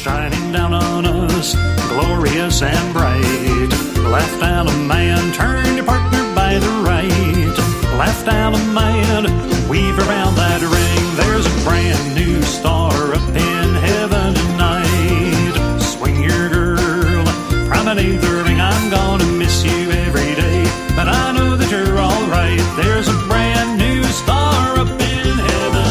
shining down on us, glorious and bright. Left out a man, turn your partner by the right. Left out a man, weave around that ring. There's a brand new star up in heaven tonight. Swing your girl, promenade the ring. I'm gonna miss you every day, but I know that you're alright. There's a brand new star up in heaven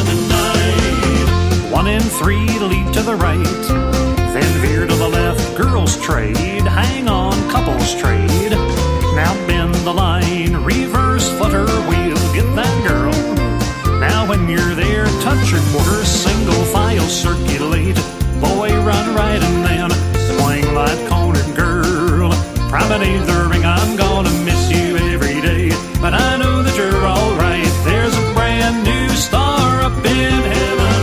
tonight. 1 in 3 lead to the right, then veer to the left. Girls trade, hang on, couples trade. Now bend the line, reverse flutter wheel, get that girl. Now when you're there, touch your quarters, single file circulate. Boy, run right and then swing like cornered girl. Promenade the ring, I'm gonna miss you every day, but I know that you're alright. There's a brand new star up in heaven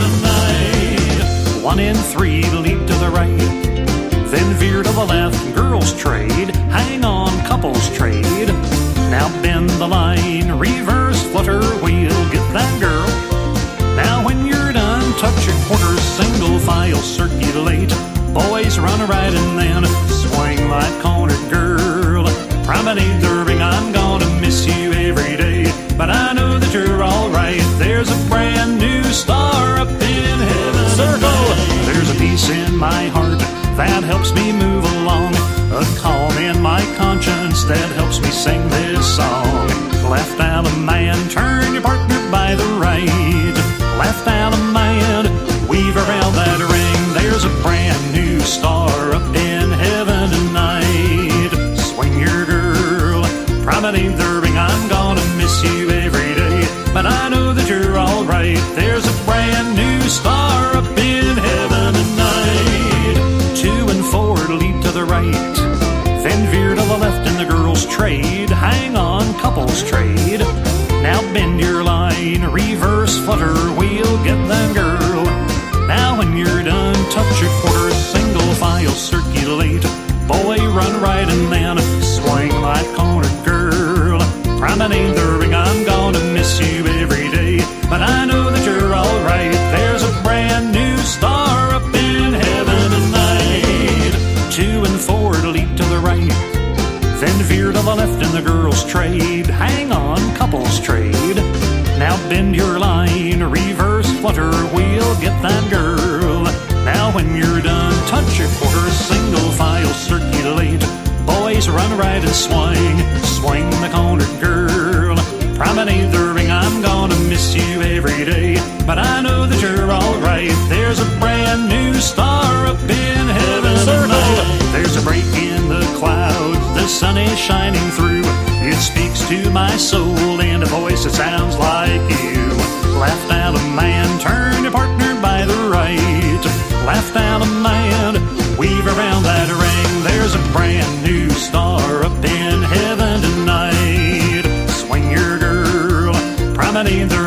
tonight. 1 in 3 lead to the right, then veer to the left. Girls trade, hang on, couples trade. Now bend the line, reverse flutter wheel, get that girl. Now when you're done, touch your quarters, single file circulate. Boys run right and then swing like cornered girl. Promenade the ring, I'm gonna miss you every day, but I know that you're alright. There's a brand new star up in heaven. Circle! There's a peace in my heart that helps me move along, a calm in my conscience that helps me sing this song. Left out a man, turn your partner by the right. Left out a man, weave around that ring. There's a brand new star up in heaven tonight. Swing your girl, promenade the ring. I'm gonna miss you every day, but I know that you're alright. There's a brand new star up in heaven tonight. 2 and 4 lead to the right, then veer to the left and the girls trade. Hang on, couples trade. Now bend your line, reverse flutter wheel, get that girl. Now when you're done, touch your quarters, single file circulate. Boy, run right and then swing like cornered girl. Promenade the ring, I'm gonna miss you every day, but I know that you're alright. There's a brand new star up in heaven tonight. 2 and 4 lead to the right, then veer to the left and the girls trade. Hang on, couples trade. Now bend your line, reverse flutter wheel, get that girl. Now when you're done, touch your quarters, single file circulate. Boys run right and swing, swing the cornered girl. Promenade the ring, I'm gonna miss you every day, but I know that you're alright. There's a brand new star up in heaven tonight. There's a break in the clouds, the sun is shining through. It speaks to my soul in a voice that sounds like you. Left out a man, turn your partner by the right. Left out a man, weave around that ring. There's a brand new star up in heaven tonight. Swing your girl, promenade the